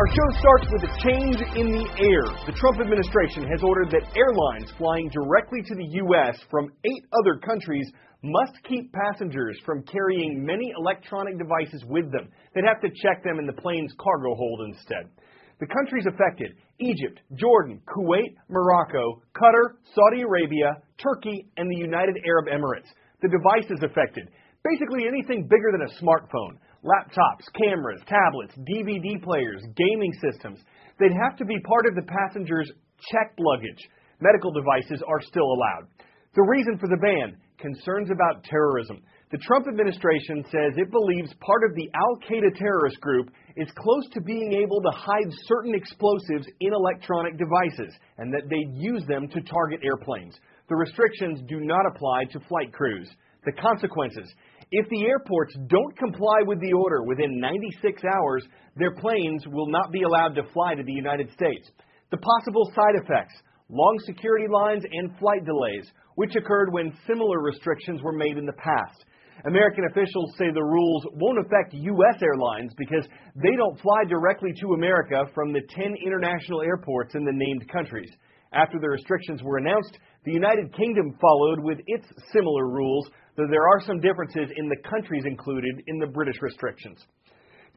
Our show starts with a change in the air. The Trump administration has ordered that airlines flying directly to the U.S. from 8 other countries must keep passengers from carrying many electronic devices with them. They'd have to check them in the plane's cargo hold instead. The countries affected: Egypt, Jordan, Kuwait, Morocco, Qatar, Saudi Arabia, Turkey, and the United Arab Emirates. The devices affected: basically anything bigger than a smartphone. Laptops, cameras, tablets, DVD players, gaming systems. They'd have to be part of the passenger's checked luggage. Medical devices are still allowed. The reason for the ban: concerns about terrorism. The Trump administration says it believes part of the Al-Qaeda terrorist group is close to being able to hide certain explosives in electronic devices, and that they'd use them to target airplanes. The restrictions do not apply to flight crews. The consequences: if the airports don't comply with the order within 96 hours, their planes will not be allowed to fly to the United States. The possible side effects: long security lines and flight delays, which occurred when similar restrictions were made in the past. American officials say the rules won't affect U.S. airlines because they don't fly directly to America from the 10 international airports in the named countries. After the restrictions were announced, the United Kingdom followed with its similar rules, though there are some differences in the countries included in the British restrictions.